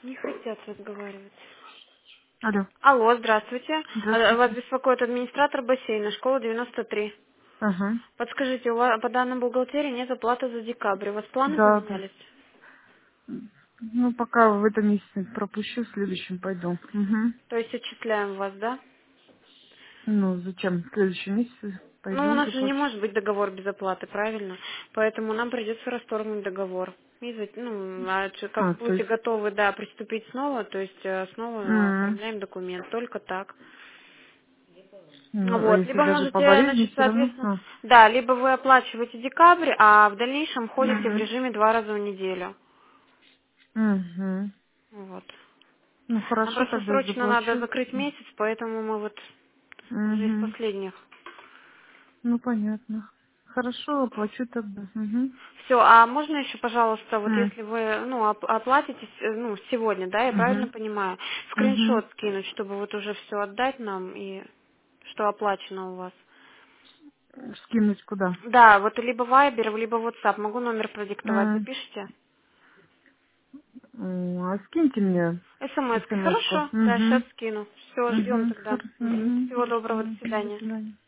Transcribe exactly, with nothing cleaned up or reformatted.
Не хотят разговаривать. Алло. Алло, здравствуйте. А, Вас Здравствуйте. беспокоит администратор бассейна, школа девяносто три. Ага. Подскажите, у вас по данным бухгалтерии нет оплаты за декабрь. У вас планы Да, да. поменялись? Ну, пока в этом месяце пропущу, в следующем пойду. Угу. То есть отчисляем вас, да? Ну, зачем? В следующем месяце Ну, у пойду и нас же не заплачу. может быть договор без оплаты, правильно? Поэтому нам придется расторгнуть договор. И за- ну, а ч- как А, то будете есть... готовы, да, приступить снова, то есть э, снова м, оформляем документ, только так. Ну, а Вот, если либо даже по можете, болезни значит, все равно? соответственно, А. да, либо вы оплачиваете декабрь, а в дальнейшем ходите в Угу. режиме два раза в неделю. Угу. Вот. Ну, Нам хорошо, просто тогда срочно надо заплачу. закрыть месяц, поэтому мы вот уже из Угу. последних. Ну, понятно. Хорошо, оплачу тогда. Угу. Все, а можно еще, пожалуйста, вот если вы, ну, оп- оплатите, с- э, ну, сегодня, да, я правильно Угу. понимаю, Угу. скриншот скинуть, чтобы вот уже все отдать нам и что оплачено у вас. Скинуть куда? Да, вот либо Viber, либо WhatsApp. Могу номер продиктовать, М, запишите? м, А скиньте мне СМС. смс-ку. Хорошо, да, сейчас Угу. скину. Все, ждем Угу. тогда. Мгм. Угу. Всего доброго, до До свидания. свидания.